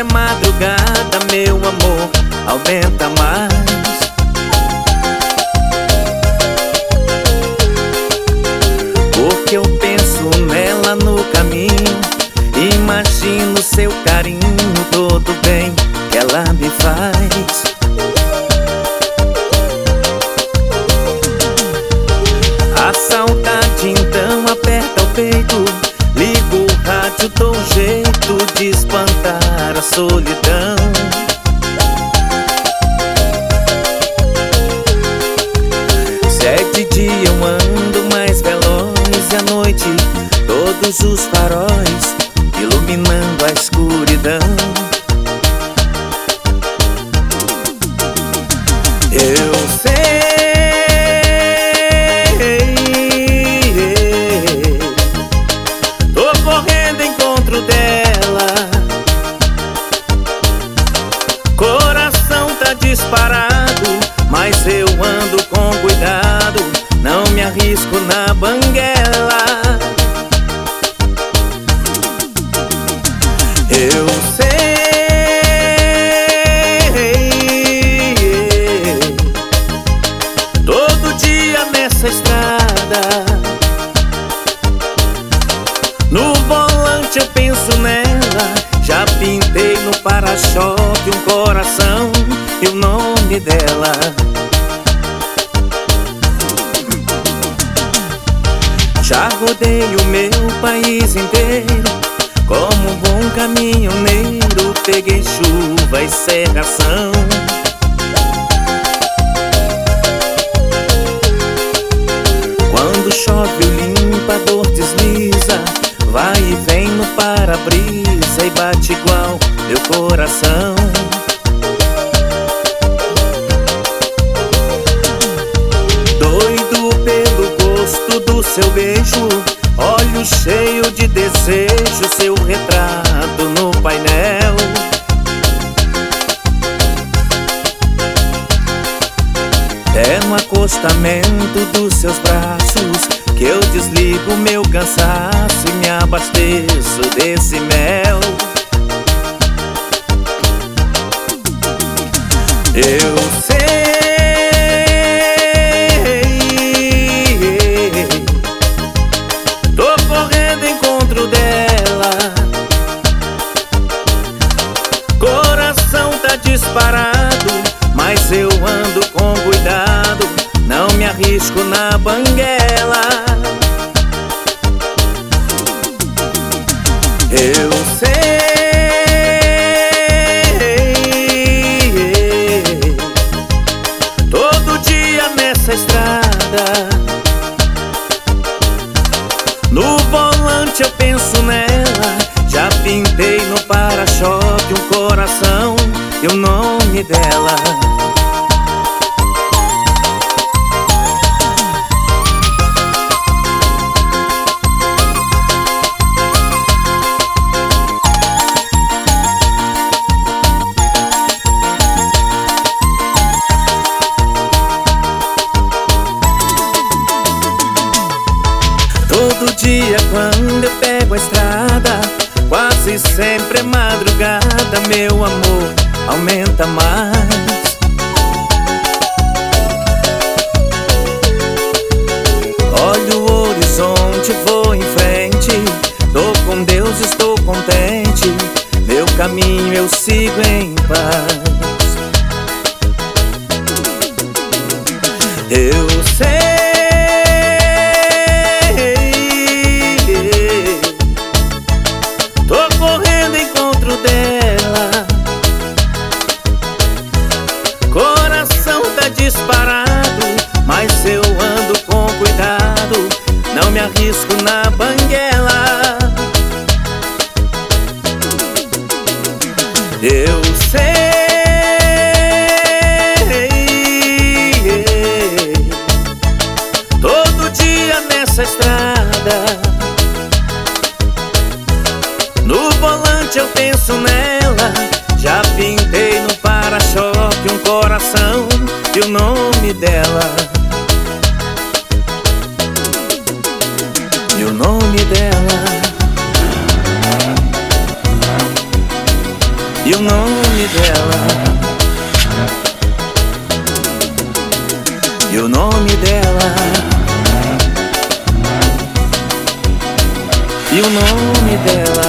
madrugada, meu amor, aumenta mais. Porque eu penso nela no caminho, imagino seu carinho, todo bem que ela me faz. A saudade então aperta o peito, ligo o rádio, dou um jeito de espantar a solidão. Se é de dia eu ando mais veloz, e à noite todos os faróis iluminando a escuridão. Eu sei, tô correndo em encontro dela, coração tá disparado, mas eu ando com cuidado, não me arrisco na banguela. Eu sei, todo dia nessa estrada, no volante eu penso nela, já pintei no para-choque um coração e o nome dela. Já rodei o meu país inteiro, como um bom caminhoneiro, peguei chuva e cerração. Quando chove o limpador desliza, vai e vem no para-brisa e bate igual meu coração. Doido pelo gosto do seu beijo, olho cheio de desejo, seu retrato no painel. É no acostamento dos seus braços que eu desligo meu cansaço e me abasteço desse mel. Eu sei, tô correndo em encontro dela, coração tá disparado, mas eu ando com cuidado, não me arrisco na banguela. Eu sei, todo dia nessa estrada, no volante eu penso nela, já pintei no para-choque um coração e o nome dela. Todo dia quando eu pego a estrada, quase sempre é madrugada, meu amor, aumenta mais. Olho o horizonte, vou em frente, tô com Deus, estou contente, meu caminho eu sigo em paz. Eu sei, disparado, mas eu ando com cuidado, não me arrisco na banguela. Eu sei, todo dia nessa estrada, no volante eu penso nela, já pintei no para-choque um coração e o nome dela. E o nome dela. e o nome dela, e o nome dela, e o nome dela.